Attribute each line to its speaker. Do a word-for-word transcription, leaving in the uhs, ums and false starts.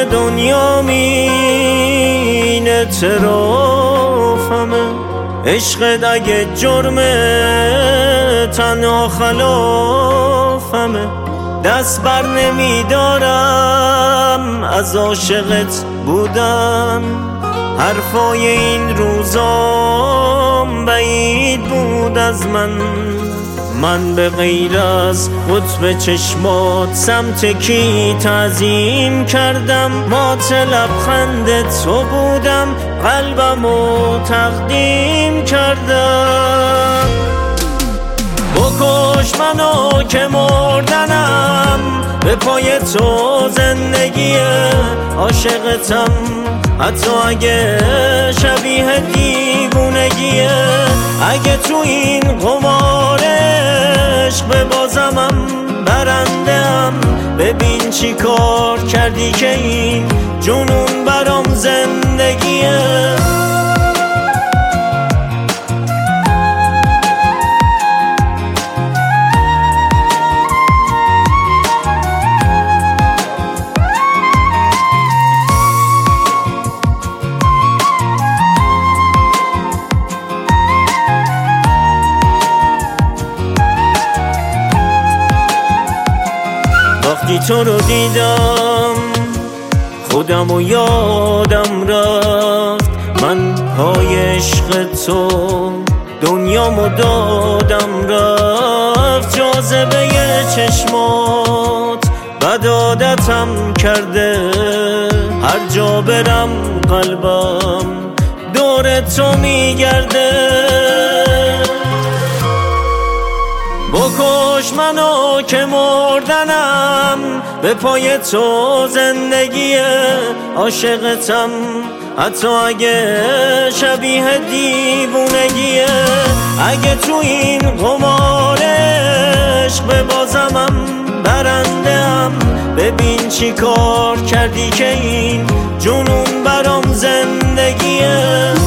Speaker 1: دنیا این اعترافمه. عشقت اگه جرمه تنها خلافمه. دست بر نمیدارم از عاشقت بودن، حرفای این روزام بعید بود از من. من به غیر از قطب چشمات سمت کی تعظیم کردم؟ مات لبخند تو بودم، قلبمو تقدیم کردم. بکش منو که مردنم، به پای تو زندگیه. عاشقتم حتی اگه شبیه دیوونگیه. اگه تو این قمار عشق ببازمم برنده‌ام، ببین چی کار کردی که این جنون برام زندگیه. وقتی تو رو دیدم خودم و یادم رفت. من پای عشق تو دنیامو دادم رفت. جاذبه چشمات بد عادتم کرده، هر جا برم قلبم دور تو میگرده. بکش منو که مردنم، به پای تو زندگیه. عاشقتم حتی اگه شبیه دیوونگیه. اگه تو این قمار عشق ببازمم برنده‌ام، ببین چی کار کردی که این جنون برام زندگیه.